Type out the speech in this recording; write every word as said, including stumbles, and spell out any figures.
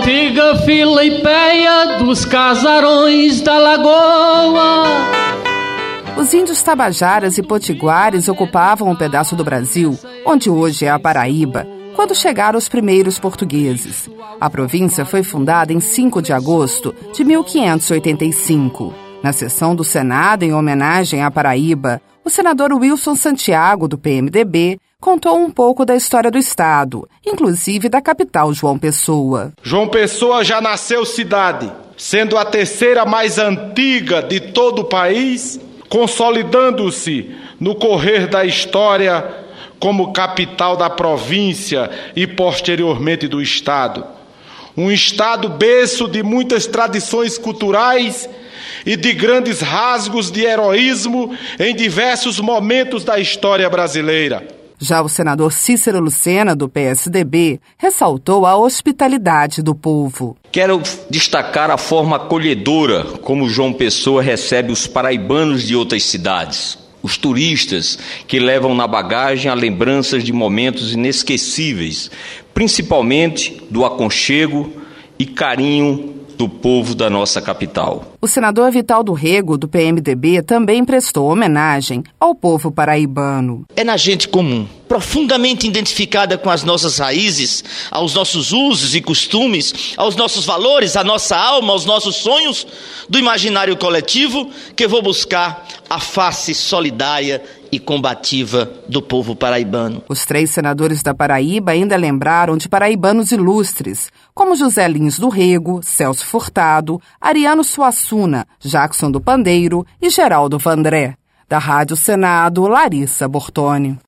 antiga Filipeia dos casarões da lagoa. Os índios tabajaras e potiguares ocupavam um pedaço do Brasil, onde hoje é a Paraíba, quando chegaram os primeiros portugueses. A província foi fundada em cinco de agosto de mil quinhentos e oitenta e cinco. Na sessão do Senado, em homenagem à Paraíba, o senador Wilson Santiago, do P M D B, contou um pouco da história do estado, inclusive da capital João Pessoa. João Pessoa já nasceu cidade, sendo a terceira mais antiga de todo o país, consolidando-se no correr da história como capital da província e posteriormente do estado. Um estado berço de muitas tradições culturais e de grandes rasgos de heroísmo em diversos momentos da história brasileira. Já o senador Cícero Lucena, do P S D B, ressaltou a hospitalidade do povo. Quero destacar a forma acolhedora como João Pessoa recebe os paraibanos de outras cidades. Os turistas que levam na bagagem a lembranças de momentos inesquecíveis, principalmente do aconchego e carinho do povo da nossa capital. O senador Vital do Rego, do P M D B, também prestou homenagem ao povo paraibano. É na gente comum, profundamente identificada com as nossas raízes, aos nossos usos e costumes, aos nossos valores, à nossa alma, aos nossos sonhos, do imaginário coletivo, que vou buscar a face solidária e combativa do povo paraibano. Os três senadores da Paraíba ainda lembraram de paraibanos ilustres, como José Lins do Rego, Celso Furtado, Ariano Suassuna, Jackson do Pandeiro e Geraldo Vandré. Da Rádio Senado, Larissa Bortoni.